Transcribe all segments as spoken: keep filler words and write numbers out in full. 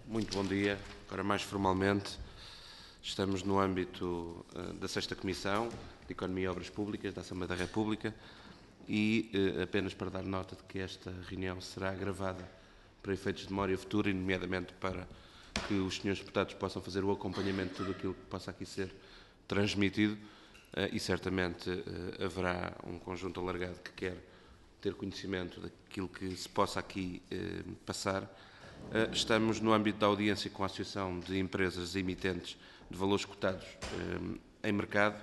Muito bom dia. Agora, mais formalmente, estamos no âmbito uh, da sexta Comissão de Economia e Obras Públicas da Assembleia da República e uh, apenas para dar nota de que esta reunião será gravada para efeitos de memória futura e, nomeadamente, para que os senhores deputados possam fazer o acompanhamento de tudo aquilo que possa aqui ser transmitido uh, e, certamente, uh, haverá um conjunto alargado que quer ter conhecimento daquilo que se possa aqui uh, passar. Estamos no âmbito da audiência com a Associação de Empresas Emitentes de Valores Cotados em Mercado.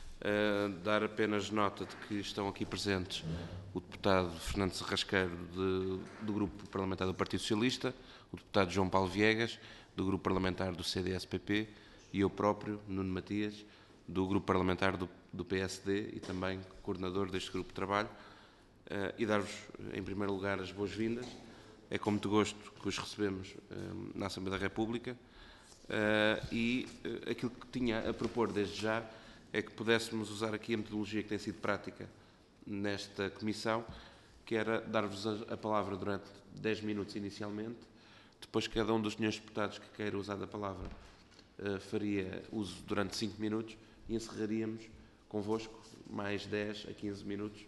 Dar apenas nota de que estão aqui presentes o deputado Fernando Serrasqueiro, de, do Grupo Parlamentar do Partido Socialista, o deputado João Paulo Viegas, do Grupo Parlamentar do C D S P P, e eu próprio, Nuno Matias, do Grupo Parlamentar do, do P S D e também coordenador deste grupo de trabalho, e dar-vos, em primeiro lugar, as boas-vindas. É com muito gosto que os recebemos uh, na Assembleia da República uh, e uh, aquilo que tinha a propor desde já é que pudéssemos usar aqui a metodologia que tem sido prática nesta Comissão, que era dar-vos a, a palavra durante dez minutos inicialmente, depois cada um dos senhores deputados que queira usar da palavra uh, faria uso durante cinco minutos e encerraríamos convosco mais dez a quinze minutos,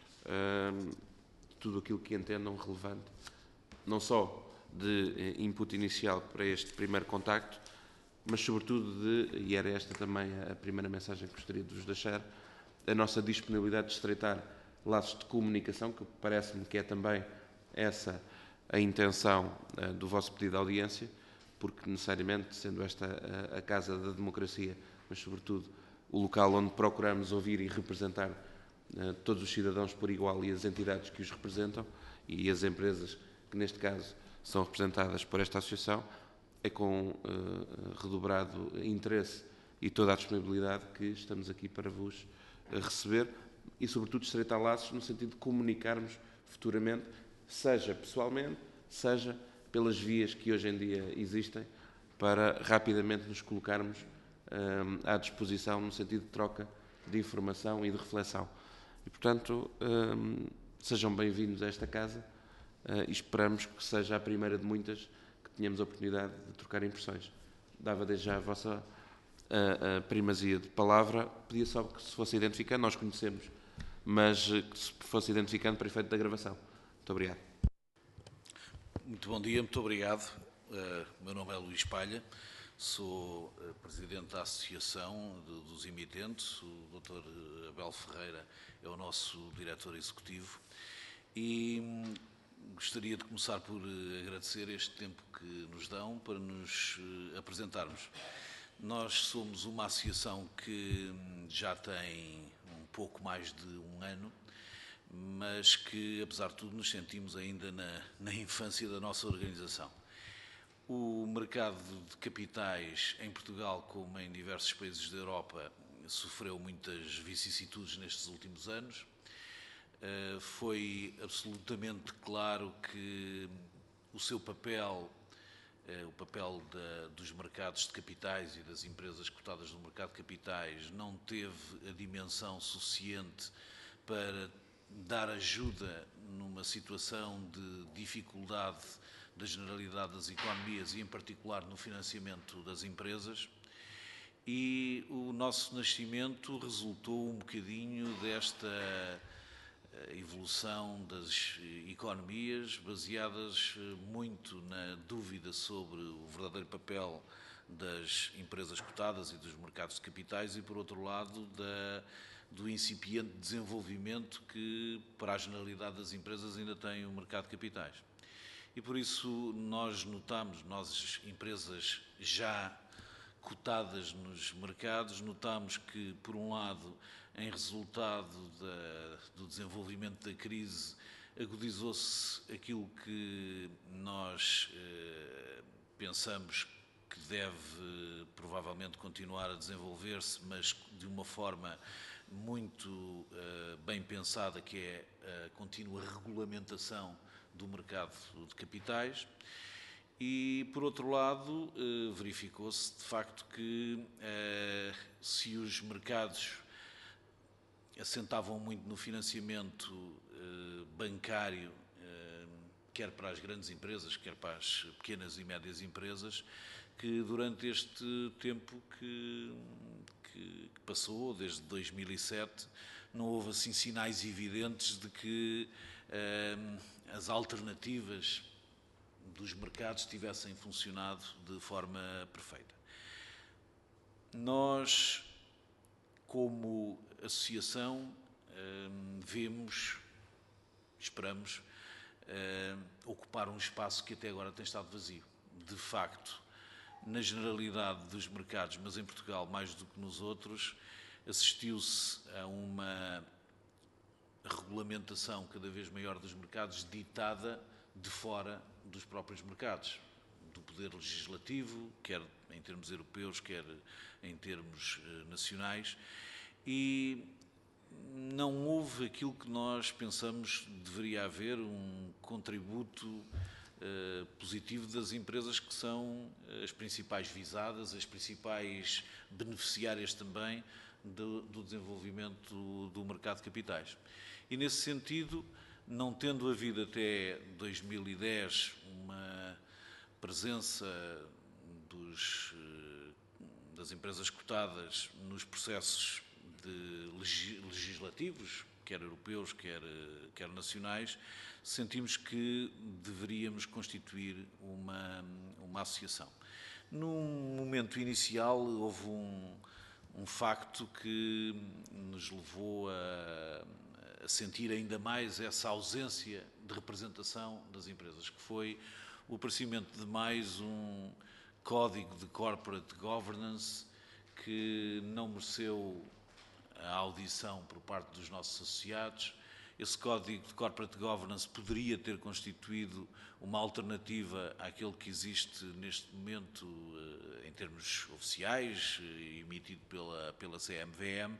uh, tudo aquilo que entendam relevante, não só de input inicial para este primeiro contacto, mas sobretudo de, e era esta também a primeira mensagem que gostaria de vos deixar, a nossa disponibilidade de estreitar laços de comunicação, que parece-me que é também essa a intenção uh, do vosso pedido de audiência, porque necessariamente, sendo esta a, a Casa da Democracia, mas sobretudo o local onde procuramos ouvir e representar uh, todos os cidadãos por igual e as entidades que os representam e as empresas que neste caso são representadas por esta associação, é com uh, redobrado interesse e toda a disponibilidade que estamos aqui para vos uh, receber e, sobretudo, estreitar laços no sentido de comunicarmos futuramente, seja pessoalmente, seja pelas vias que hoje em dia existem, para rapidamente nos colocarmos um, à disposição no sentido de troca de informação e de reflexão. E, portanto, um, sejam bem-vindos a esta casa. Uh, e esperamos que seja a primeira de muitas que tenhamos a oportunidade de trocar impressões. Dava desde já a vossa uh, uh, primazia de palavra, pedia só que se fosse identificando, nós conhecemos, mas uh, que se fosse identificando para efeito da gravação. Muito obrigado. Muito bom dia, muito obrigado. Uh, meu nome é Luís Palha, sou uh, presidente da Associação de, dos Emitentes, o doutor Abel Ferreira é o nosso diretor executivo e um, gostaria de começar por agradecer este tempo que nos dão para nos apresentarmos. Nós somos uma associação que já tem um pouco mais de um ano, mas que, apesar de tudo, nos sentimos ainda na, na infância da nossa organização. O mercado de capitais em Portugal, como em diversos países da Europa, sofreu muitas vicissitudes nestes últimos anos. Uh, foi absolutamente claro que o seu papel, uh, o papel da, dos mercados de capitais e das empresas cotadas no mercado de capitais não teve a dimensão suficiente para dar ajuda numa situação de dificuldade da generalidade das economias e, em particular, no financiamento das empresas. E o nosso nascimento resultou um bocadinho desta a evolução das economias baseadas muito na dúvida sobre o verdadeiro papel das empresas cotadas e dos mercados de capitais e, por outro lado, da, do incipiente desenvolvimento que, para a generalidade das empresas, ainda tem o mercado de capitais. E, por isso, nós notamos, nós, empresas já cotadas nos mercados, notamos que, por um lado, em resultado da, do desenvolvimento da crise, agudizou-se aquilo que nós eh, pensamos que deve provavelmente continuar a desenvolver-se, mas de uma forma muito eh, bem pensada, que é a contínua regulamentação do mercado de capitais. E, por outro lado, eh, verificou-se de facto que eh, se os mercados assentavam muito no financiamento eh, bancário, eh, quer para as grandes empresas, quer para as pequenas e médias empresas, que durante este tempo que, que, que passou, desde dois mil e sete, não houve assim sinais evidentes de que eh, as alternativas dos mercados tivessem funcionado de forma perfeita. Nós, como associação, eh, vemos, esperamos, eh, ocupar um espaço que até agora tem estado vazio. De facto, na generalidade dos mercados, mas em Portugal mais do que nos outros, assistiu-se a uma regulamentação cada vez maior dos mercados ditada de fora dos próprios mercados, do poder legislativo, quer em termos europeus, quer em termos nacionais, e não houve aquilo que nós pensamos deveria haver, um contributo Uh, positivo das empresas que são as principais visadas, as principais beneficiárias também do, do desenvolvimento do, do mercado de capitais. E nesse sentido, não tendo havido até dois mil e dez uma presença dos, das empresas cotadas nos processos de legislativos, quer europeus, quer, quer nacionais, sentimos que deveríamos constituir uma, uma associação. Num momento inicial, houve um, um facto que nos levou a, a sentir ainda mais essa ausência de representação das empresas, que foi o aparecimento de mais um código de corporate governance que não mereceu a audição por parte dos nossos associados. Esse Código de Corporate Governance poderia ter constituído uma alternativa àquele que existe neste momento em termos oficiais, emitido pela, pela C M V M,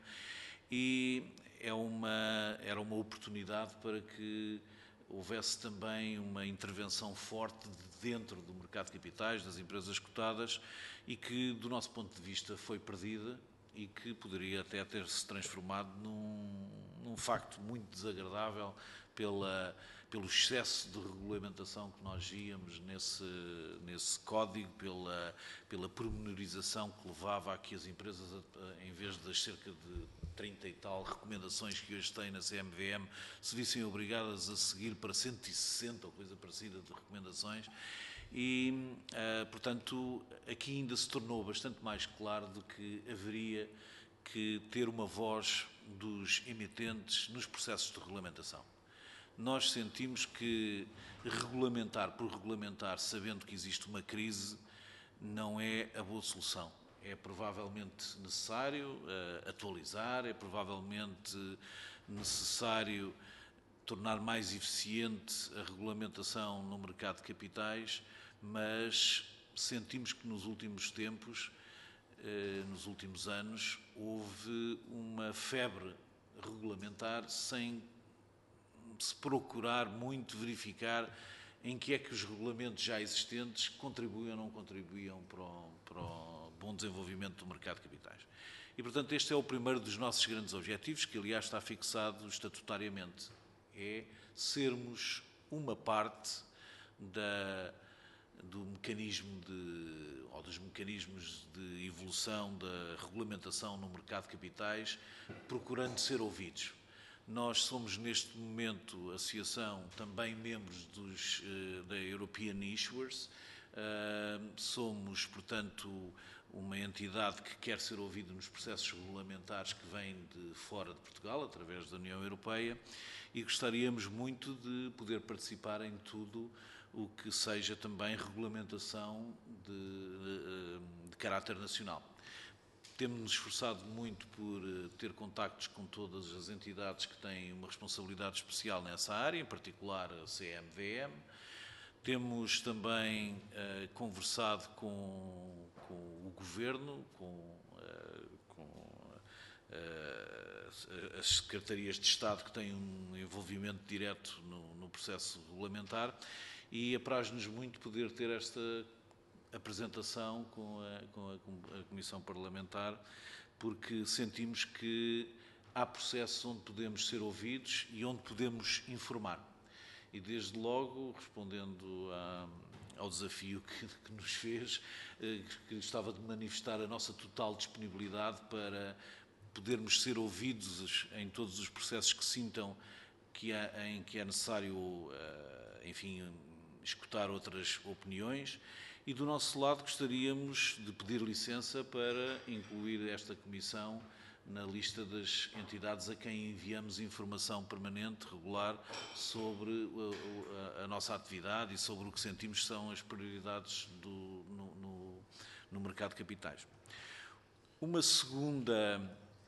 e é uma, era uma oportunidade para que houvesse também uma intervenção forte de dentro do mercado de capitais, das empresas cotadas, e que, do nosso ponto de vista, foi perdida e que poderia até ter-se transformado num, num facto muito desagradável pela, pelo excesso de regulamentação que nós víamos nesse, nesse código, pela, pela pormenorização que levava a que as empresas, em vez das cerca de trinta e tal recomendações que hoje têm na C M V M, se vissem obrigadas a seguir para cento e sessenta ou coisa parecida de recomendações. E, uh, portanto, aqui ainda se tornou bastante mais claro do que haveria que ter uma voz dos emitentes nos processos de regulamentação. Nós sentimos que regulamentar por regulamentar, sabendo que existe uma crise, não é a boa solução. É provavelmente necessário uh, atualizar, é provavelmente necessário tornar mais eficiente a regulamentação no mercado de capitais, mas sentimos que nos últimos tempos, eh, nos últimos anos, houve uma febre regulamentar sem se procurar muito verificar em que é que os regulamentos já existentes contribuem ou não contribuíam para o, para o bom desenvolvimento do mercado de capitais. E, portanto, este é o primeiro dos nossos grandes objetivos, que, aliás, está fixado estatutariamente. É sermos uma parte da, do mecanismo de, ou dos mecanismos de evolução da regulamentação no mercado de capitais, procurando ser ouvidos. Nós somos, neste momento, associação, também membros dos, da European Issuers. Somos, portanto, uma entidade que quer ser ouvida nos processos regulamentares que vêm de fora de Portugal, através da União Europeia, e gostaríamos muito de poder participar em tudo o que seja também regulamentação de, de, de caráter nacional. Temos-nos esforçado muito por ter contactos com todas as entidades que têm uma responsabilidade especial nessa área, em particular a C M V M. Temos também uh, conversado com, com o Governo, com, uh, com uh, as Secretarias de Estado que têm um envolvimento direto no, no processo regulamentar, e apraz-nos muito poder ter esta apresentação com a, com a Comissão Parlamentar, porque sentimos que há processos onde podemos ser ouvidos e onde podemos informar. e desde logo, respondendo a, ao desafio que, que nos fez, que gostava de manifestar a nossa total disponibilidade para podermos ser ouvidos em todos os processos que sintam que é, em que é necessário, enfim, escutar outras opiniões. E do nosso lado gostaríamos de pedir licença para incluir esta comissão na lista das entidades a quem enviamos informação permanente, regular, sobre a, a, a nossa atividade e sobre o que sentimos são as prioridades do, no, no, no mercado de capitais. Uma segunda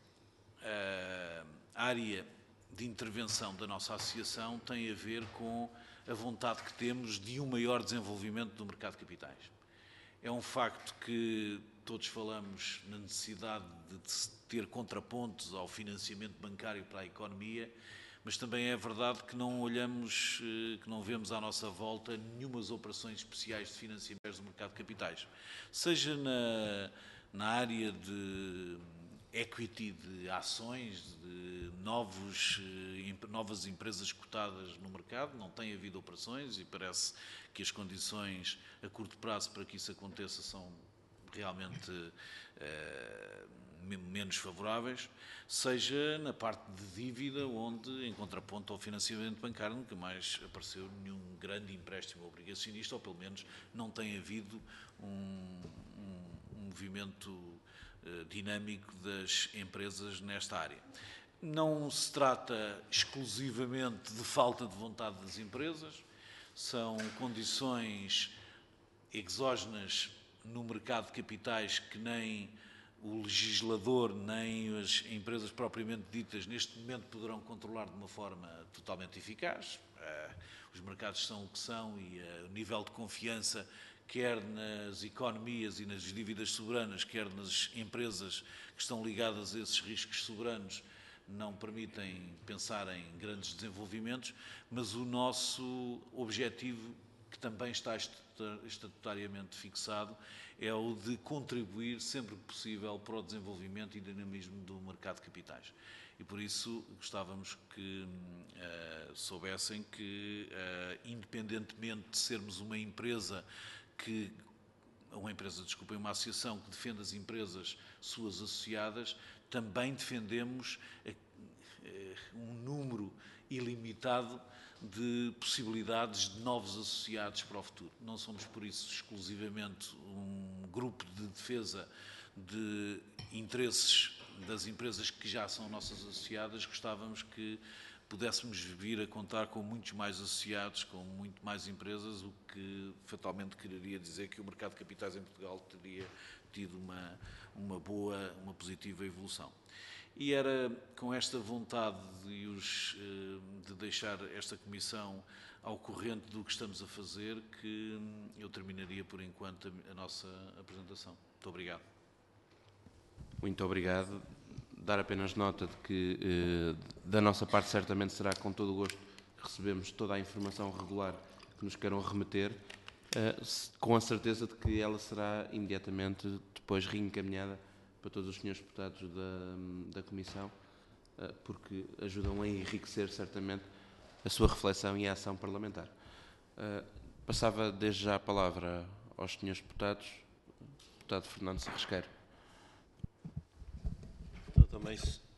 uh, área de intervenção da nossa associação tem a ver com a vontade que temos de um maior desenvolvimento do mercado de capitais. É um facto que todos falamos na necessidade de ter contrapontos ao financiamento bancário para a economia, mas também é verdade que não olhamos, que não vemos à nossa volta nenhumas operações especiais de financiamento do mercado de capitais, seja na, na área de equity, de ações, de novos, novas empresas cotadas no mercado. Não tem havido operações e parece que as condições a curto prazo para que isso aconteça são realmente eh, menos favoráveis, seja na parte de dívida, onde, em contraponto ao financiamento bancário, nunca mais apareceu nenhum grande empréstimo obrigacionista, ou pelo menos não tem havido um, um, um movimento dinâmico das empresas nesta área. Não se trata exclusivamente de falta de vontade das empresas, são condições exógenas no mercado de capitais que nem o legislador, nem as empresas propriamente ditas neste momento poderão controlar de uma forma totalmente eficaz. Os mercados são o que são e o nível de confiança, quer nas economias e nas dívidas soberanas, quer nas empresas que estão ligadas a esses riscos soberanos, não permitem pensar em grandes desenvolvimentos, mas o nosso objetivo, que também está estatutariamente fixado, é o de contribuir sempre que possível para o desenvolvimento e dinamismo do mercado de capitais. E por isso gostávamos que uh, soubessem que, uh, independentemente de sermos uma empresa que, uma empresa, desculpem, uma associação que defende as empresas suas associadas, também defendemos uh, um número ilimitado de possibilidades de novos associados para o futuro. Não somos, por isso, exclusivamente um grupo de defesa de interesses das empresas que já são nossas associadas. Gostávamos que pudéssemos vir a contar com muitos mais associados, com muito mais empresas, o que fatalmente quereria dizer que o mercado de capitais em Portugal teria tido uma, uma boa, uma positiva evolução. E era com esta vontade de, os, de deixar esta comissão ao corrente do que estamos a fazer que eu terminaria por enquanto a nossa apresentação. Muito obrigado. Muito obrigado. Dar apenas nota de que, da nossa parte, certamente será com todo o gosto que recebemos toda a informação regular que nos queiram remeter, com a certeza de que ela será imediatamente depois reencaminhada para todos os senhores deputados da, da Comissão, porque ajudam a enriquecer certamente a sua reflexão e a ação parlamentar. Passava desde já a palavra aos senhores deputados. Deputado Fernando Serrasqueiro. Então, também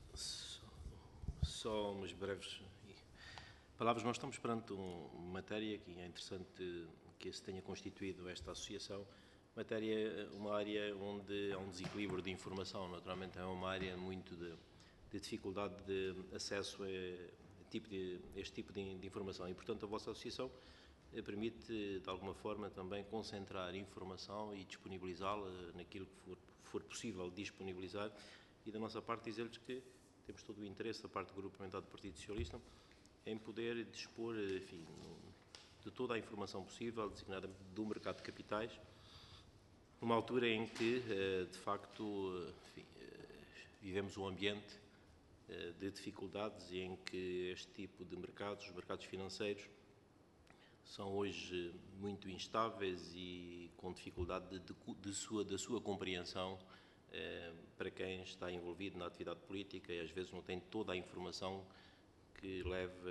só umas breves palavras. Nós estamos perante uma matéria que é interessante que se tenha constituído esta associação. Matéria, uma área onde há um desequilíbrio de informação, naturalmente é uma área muito de, de dificuldade de acesso a, tipo de, este tipo de, de informação e, portanto, a vossa associação permite, de alguma forma, também concentrar informação e disponibilizá-la naquilo que for, for possível disponibilizar e, da nossa parte, dizer-lhes que temos todo o interesse da parte do Grupo Parlamentar do Partido Socialista em poder dispor, enfim, de toda a informação possível, designadamente do mercado de capitais, numa altura em que, de facto, enfim, vivemos um ambiente de dificuldades e em que este tipo de mercados, os mercados financeiros, são hoje muito instáveis e com dificuldade de, de, de sua, da sua compreensão para quem está envolvido na atividade política e às vezes não tem toda a informação que leve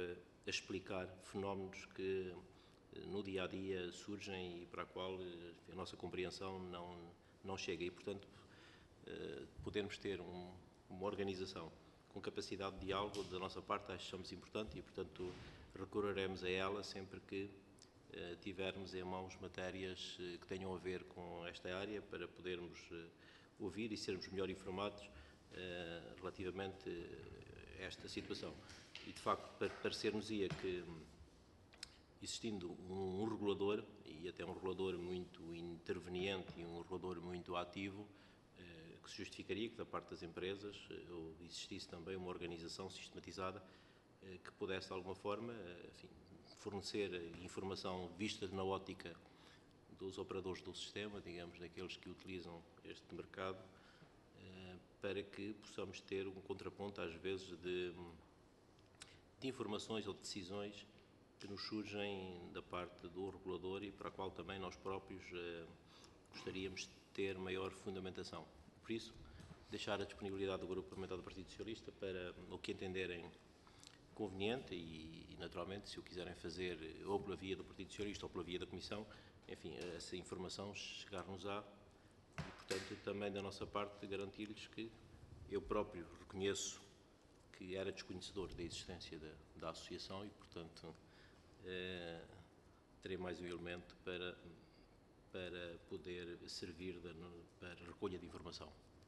a explicar fenómenos que no dia-a-dia surgem e para a qual a nossa compreensão não, não chega. E, portanto, podermos ter um, uma organização com capacidade de diálogo da nossa parte, achamos importante e, portanto, recorreremos a ela sempre que tivermos em mãos matérias que tenham a ver com esta área para podermos ouvir e sermos melhor informados relativamente a esta situação. E, de facto, parecer-nos-ia que, existindo um regulador, e até um regulador muito interveniente e um regulador muito ativo, que se justificaria que, da parte das empresas, existisse também uma organização sistematizada que pudesse, de alguma forma, enfim, fornecer informação vista na ótica dos operadores do sistema, digamos, daqueles que utilizam este mercado, para que possamos ter um contraponto, às vezes, de, de informações ou de decisões que nos surgem da parte do regulador e para a qual também nós próprios eh, gostaríamos de ter maior fundamentação. Por isso, deixar a disponibilidade do Grupo Parlamentar do Partido Socialista para o que entenderem conveniente e, e, naturalmente, se o quiserem fazer ou pela via do Partido Socialista ou pela via da Comissão, enfim, essa informação chegar-nos-á e, portanto, também da nossa parte garantir-lhes que eu próprio reconheço que era desconhecedor da existência da, da associação e, portanto, eh, terei mais um elemento para, para poder servir de, para recolha de informação.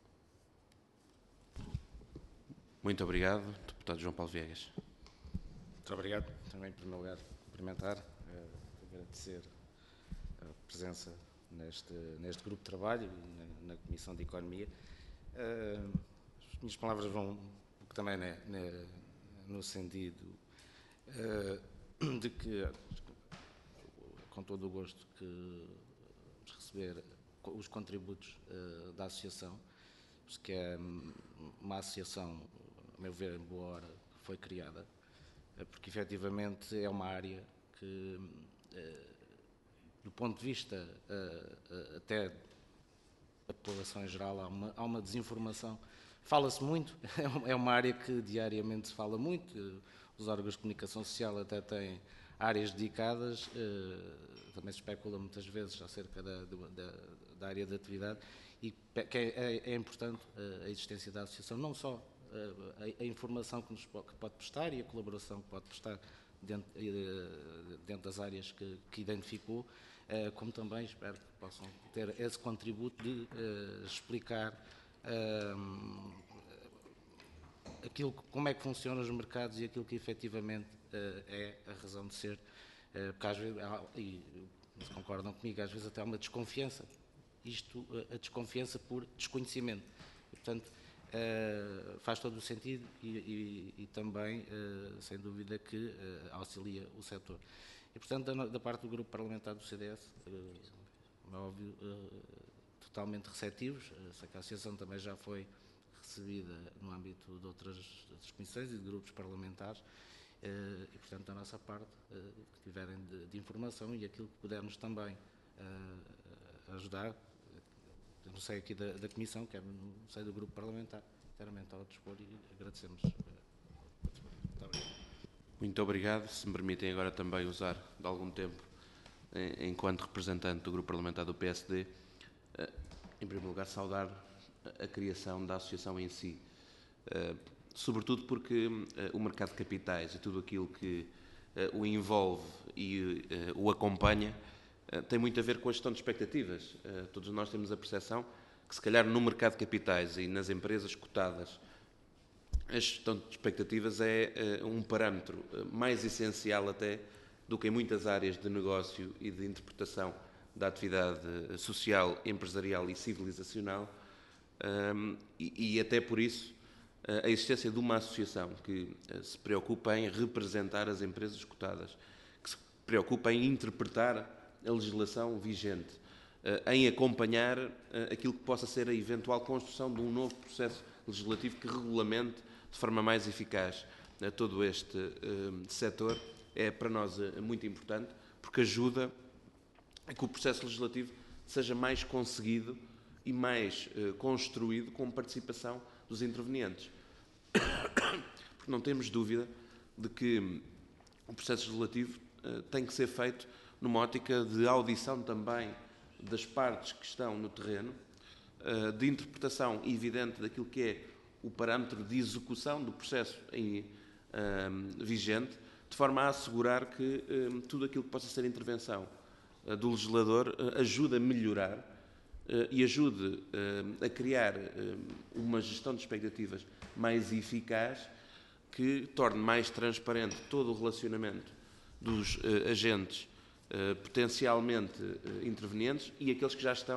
Muito obrigado, deputado João Paulo Viegas. Muito obrigado. Também, em primeiro lugar, cumprimentar, eh, agradecer a presença neste, neste grupo de trabalho e na, na Comissão de Economia. Eh, as minhas palavras vão também né, né, no sentido eh, de que, com todo o gosto que receber os contributos eh, da Associação, que é uma associação, a meu ver, em boa hora, foi criada, porque efetivamente é uma área que, do ponto de vista até da população em geral, há uma, há uma desinformação. Fala-se muito, é uma área que diariamente se fala muito, os órgãos de comunicação social até têm áreas dedicadas, também se especula muitas vezes acerca da, da, da área de atividade, e que é, é, é importante a existência da associação, não só a, a informação que, nos pode, que pode prestar e a colaboração que pode prestar dentro, dentro das áreas que, que identificou, como também espero que possam ter esse contributo de uh, explicar uh, aquilo, como é que funcionam os mercados e aquilo que efetivamente uh, é a razão de ser, uh, porque às vezes, e se concordam comigo, às vezes até há uma desconfiança, isto, a desconfiança por desconhecimento. E, portanto, uh, faz todo o sentido e, e, e também, uh, sem dúvida, que uh, auxilia o setor. E, portanto, da, da parte do Grupo Parlamentar do C D S, uh, é óbvio, uh, totalmente receptivos. Uh, sei que a Associação também já foi recebida no âmbito de outras, de outras comissões e de grupos parlamentares. Uh, e, portanto, da nossa parte, uh, que tiverem de, de informação e aquilo que pudermos também uh, ajudar, não sei aqui da, da Comissão, que é, não sei do Grupo Parlamentar, inteiramente ao dispor e agradecemos. Muito obrigado. Muito obrigado. Se me permitem agora também usar de algum tempo, enquanto representante do Grupo Parlamentar do P S D, em primeiro lugar saudar a criação da associação em si, sobretudo porque o mercado de capitais e tudo aquilo que o envolve e o acompanha tem muito a ver com a gestão de expectativas. Todos nós temos a percepção que, se calhar, no mercado de capitais e nas empresas cotadas, a gestão de expectativas é uh, um parâmetro uh, mais essencial até do que em muitas áreas de negócio e de interpretação da atividade uh, social, empresarial e civilizacional, um, e, e até por isso uh, a existência de uma associação que uh, se preocupa em representar as empresas cotadas, que se preocupa em interpretar a legislação vigente, uh, em acompanhar uh, aquilo que possa ser a eventual construção de um novo processo legislativo que regulamente de forma mais eficaz a todo este uh, setor, é para nós uh, muito importante, porque ajuda a que o processo legislativo seja mais conseguido e mais uh, construído com participação dos intervenientes. Porque não temos dúvida de que o processo legislativo uh, tem que ser feito numa ótica de audição também das partes que estão no terreno, uh, de interpretação evidente daquilo que é o parâmetro de execução do processo em, uh, vigente, de forma a assegurar que uh, tudo aquilo que possa ser intervenção uh, do legislador uh, ajude a melhorar uh, e ajude uh, a criar uh, uma gestão de expectativas mais eficaz, que torne mais transparente todo o relacionamento dos uh, agentes uh, potencialmente uh, intervenientes e aqueles que já estão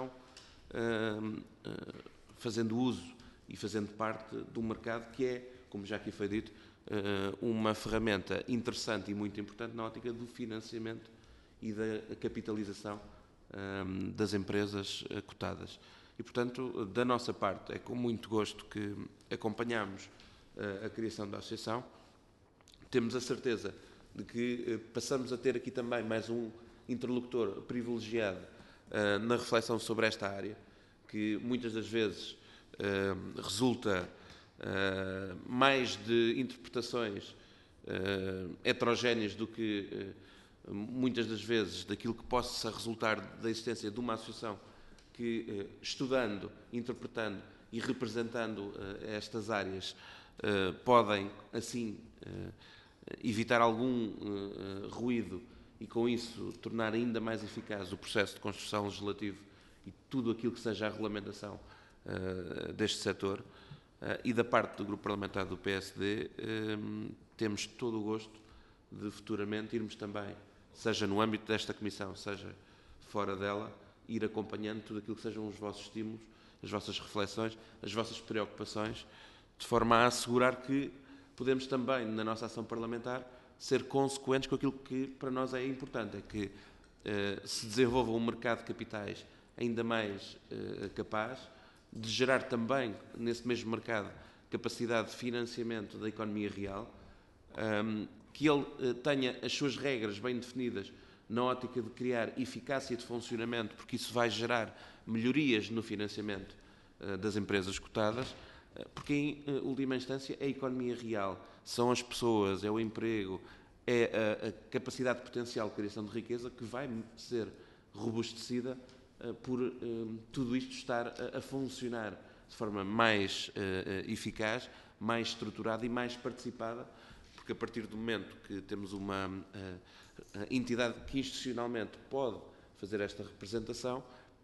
uh, uh, fazendo uso e fazendo parte do mercado, que é, como já aqui foi dito, uh, uma ferramenta interessante e muito importante na ótica do financiamento e da capitalização um, das empresas uh, cotadas. E, portanto, da nossa parte, é com muito gosto que acompanhamos a criação da associação. Temos a certeza de que passamos a ter aqui também mais um interlocutor privilegiado uh, na reflexão sobre esta área, que muitas das vezes uh, resulta uh, mais de interpretações uh, heterogéneas do que uh, muitas das vezes daquilo que possa resultar da existência de uma associação que, uh, estudando, interpretando e representando uh, estas áreas, Uh, podem, assim, uh, evitar algum uh, ruído e, com isso, tornar ainda mais eficaz o processo de construção legislativo e tudo aquilo que seja a regulamentação uh, deste setor. Uh, e da parte do Grupo Parlamentar do P S D, uh, temos todo o gosto de, futuramente, irmos também, seja no âmbito desta Comissão, seja fora dela, ir acompanhando tudo aquilo que sejam os vossos estímulos, as vossas reflexões, as vossas preocupações, de forma a assegurar que podemos também, na nossa ação parlamentar, ser consequentes com aquilo que para nós é importante, é que eh, se desenvolva um mercado de capitais ainda mais eh, capaz de gerar também, nesse mesmo mercado, capacidade de financiamento da economia real, um, que ele eh, tenha as suas regras bem definidas na ótica de criar eficácia de funcionamento, porque isso vai gerar melhorias no financiamento eh, das empresas cotadas, porque, em última instância, é a economia real, são as pessoas, é o emprego, é a, a capacidade potencial de criação de riqueza que vai ser robustecida uh, por uh, tudo isto estar a, a funcionar de forma mais uh, eficaz, mais estruturada e mais participada, porque a partir do momento que temos uma uh, entidade que institucionalmente pode fazer esta representação,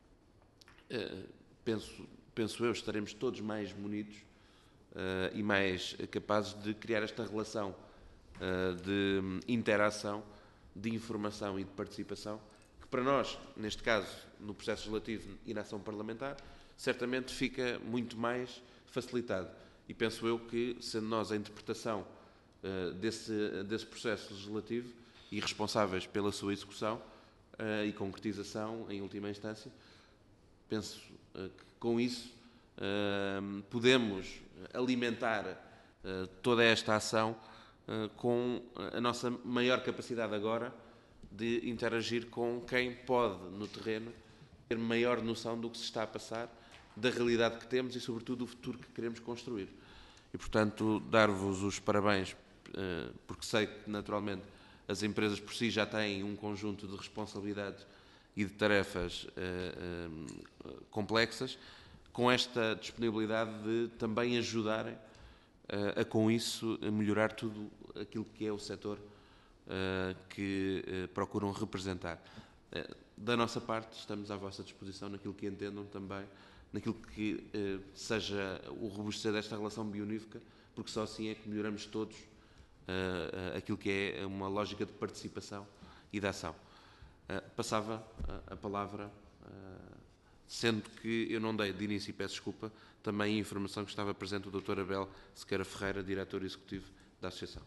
uh, penso... penso eu, estaremos todos mais munidos uh, e mais capazes de criar esta relação uh, de interação, de informação e de participação, que para nós, neste caso, no processo legislativo e na ação parlamentar, certamente fica muito mais facilitado. E penso eu que, sendo nós a interpretação uh, desse, desse processo legislativo e responsáveis pela sua execução uh, e concretização, em última instância, penso uh, que com isso, uh, podemos alimentar uh, toda esta ação uh, com a nossa maior capacidade agora de interagir com quem pode, no terreno, ter maior noção do que se está a passar, da realidade que temos e, sobretudo, do futuro que queremos construir. E, portanto, dar-vos os parabéns, uh, porque sei que, naturalmente, as empresas por si já têm um conjunto de responsabilidades e de tarefas uh, uh, complexas, com esta disponibilidade de também ajudarem uh, a, com isso, a melhorar tudo aquilo que é o setor uh, que uh, procuram representar. Uh, da nossa parte, estamos à vossa disposição naquilo que entendam também, naquilo que uh, seja o robustecer desta relação bionífica, porque só assim é que melhoramos todos uh, uh, aquilo que é uma lógica de participação e de ação. Uh, passava a, a palavra, uh, sendo que eu não dei de início, e peço desculpa, também a informação que estava presente o doutor Abel Sequeira Ferreira, diretor executivo da Associação.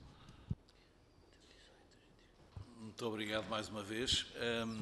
Muito obrigado mais uma vez. Um,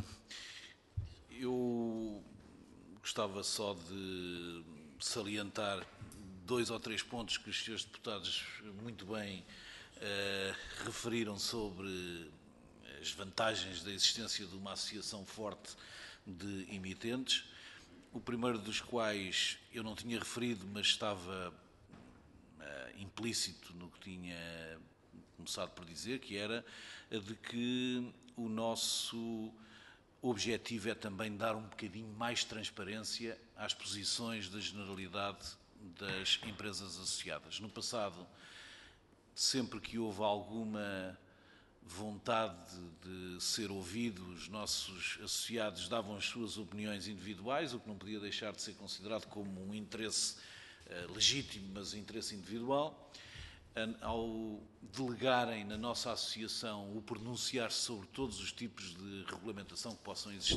eu gostava só de salientar dois ou três pontos que os senhores deputados muito bem uh, referiram sobre as vantagens da existência de uma associação forte de emitentes, o primeiro dos quais eu não tinha referido, mas estava uh, implícito no que tinha começado por dizer, que era a de que o nosso objetivo é também dar um bocadinho mais transparência às posições da generalidade das empresas associadas. No passado, sempre que houve alguma vontade de ser ouvido, os nossos associados davam as suas opiniões individuais, o que não podia deixar de ser considerado como um interesse uh, legítimo, mas interesse individual. Ao delegarem na nossa associação o pronunciar-se sobre todos os tipos de regulamentação que possam existir,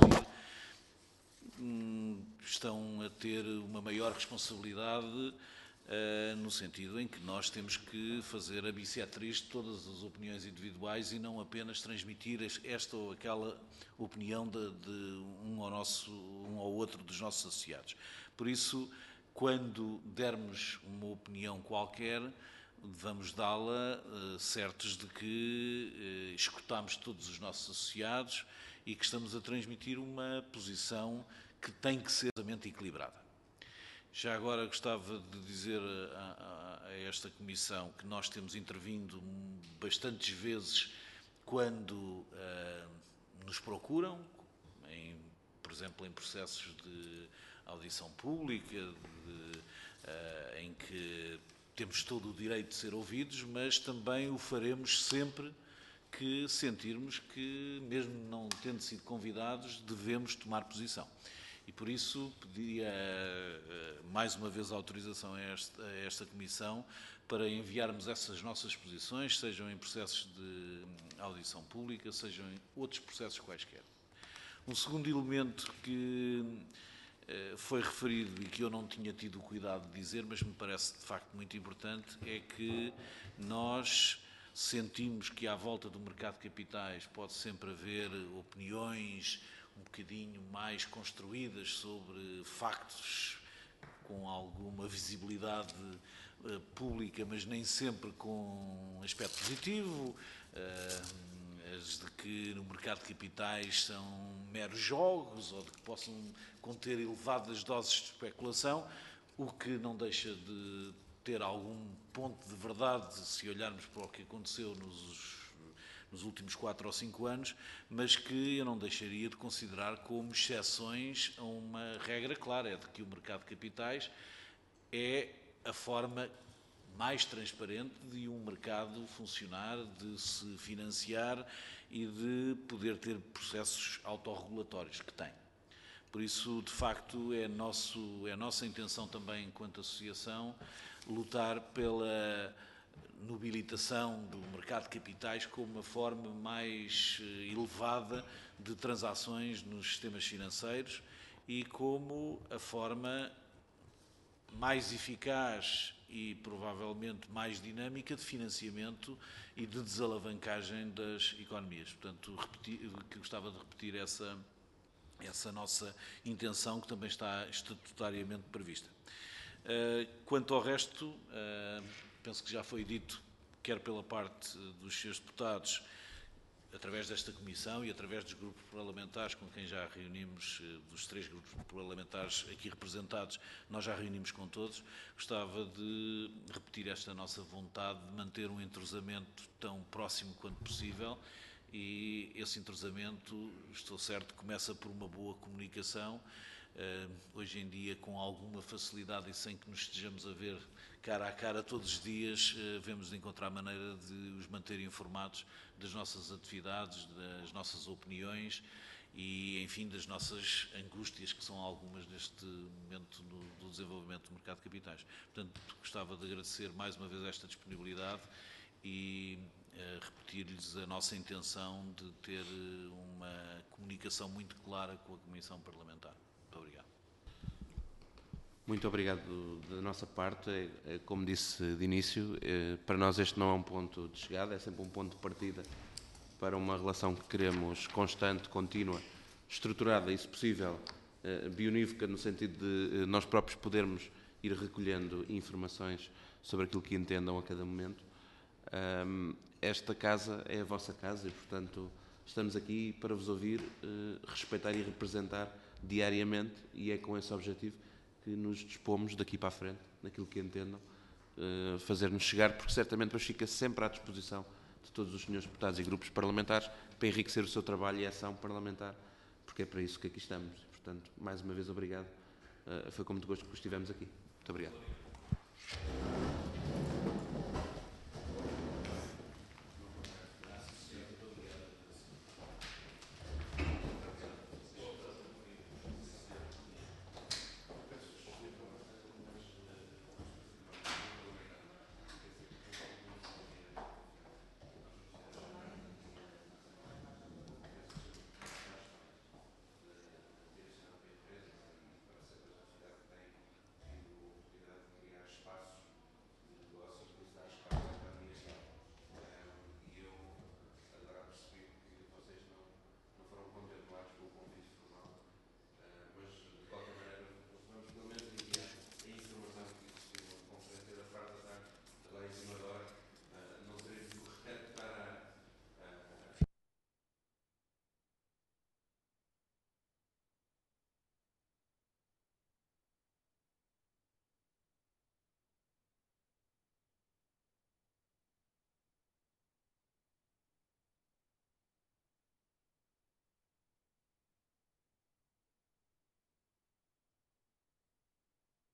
estão a ter uma maior responsabilidade no sentido em que nós temos que fazer a bissetriz de todas as opiniões individuais e não apenas transmitir esta ou aquela opinião de, de um, ao nosso, um ou outro dos nossos associados. Por isso, quando dermos uma opinião qualquer, vamos dá-la uh, certos de que uh, escutamos todos os nossos associados e que estamos a transmitir uma posição que tem que ser equilibrada. Já agora gostava de dizer a, a, a esta Comissão que nós temos intervindo bastantes vezes quando uh, nos procuram, em, por exemplo, em processos de audição pública, de, uh, em que temos todo o direito de ser ouvidos, mas também o faremos sempre que sentirmos que, mesmo não tendo sido convidados, devemos tomar posição. E por isso pedia mais uma vez a autorização a esta, a esta Comissão para enviarmos essas nossas posições, sejam em processos de audição pública, sejam em outros processos quaisquer. Um segundo elemento que foi referido e que eu não tinha tido o cuidado de dizer, mas me parece de facto muito importante, é que nós sentimos que à volta do mercado de capitais pode sempre haver opiniões um bocadinho mais construídas sobre factos com alguma visibilidade uh, pública, mas nem sempre com aspecto positivo, uh, as de que no mercado de capitais são meros jogos ou de que possam conter elevadas doses de especulação, o que não deixa de ter algum ponto de verdade se olharmos para o que aconteceu nos, nos últimos quatro ou cinco anos, mas que eu não deixaria de considerar como exceções a uma regra clara, é de que o mercado de capitais é a forma mais transparente de um mercado funcionar, de se financiar e de poder ter processos autorregulatórios que tem. Por isso, de facto, é, nosso, é a nossa intenção também, enquanto associação, lutar pela nobilitação do mercado de capitais como uma forma mais elevada de transações nos sistemas financeiros e como a forma mais eficaz e provavelmente mais dinâmica de financiamento e de desalavancagem das economias. Portanto, repetir, que gostava de repetir essa, essa nossa intenção que também está estatutariamente prevista. Quanto ao resto, penso que já foi dito, quer pela parte dos senhores deputados, através desta Comissão e através dos grupos parlamentares com quem já reunimos, dos três grupos parlamentares aqui representados, nós já reunimos com todos. Gostava de repetir esta nossa vontade de manter um entrosamento tão próximo quanto possível e esse entrosamento, estou certo, começa por uma boa comunicação. Uh, hoje em dia, com alguma facilidade e sem que nos estejamos a ver cara a cara todos os dias, uh, vemos de encontrar maneira de os manter informados das nossas atividades, das nossas opiniões e, enfim, das nossas angústias, que são algumas neste momento do, do desenvolvimento do mercado de capitais. Portanto, gostava de agradecer mais uma vez esta disponibilidade e uh, repetir-lhes a nossa intenção de ter uma comunicação muito clara com a Comissão Parlamentar. Muito obrigado. Muito obrigado da nossa parte. Como disse de início, para nós este não é um ponto de chegada, é sempre um ponto de partida para uma relação que queremos constante, contínua, estruturada e, se possível, bionívoca, no sentido de nós próprios podermos ir recolhendo informações sobre aquilo que entendam a cada momento. Esta casa é a vossa casa e, portanto, estamos aqui para vos ouvir, respeitar e representar diariamente, e é com esse objetivo que nos dispomos daqui para a frente, naquilo que entendam, fazer-nos chegar, porque certamente vos fica sempre à disposição de todos os senhores deputados e grupos parlamentares para enriquecer o seu trabalho e a ação parlamentar, porque é para isso que aqui estamos. Portanto, mais uma vez, obrigado. Uh, foi com muito gosto que estivemos aqui. Muito obrigado.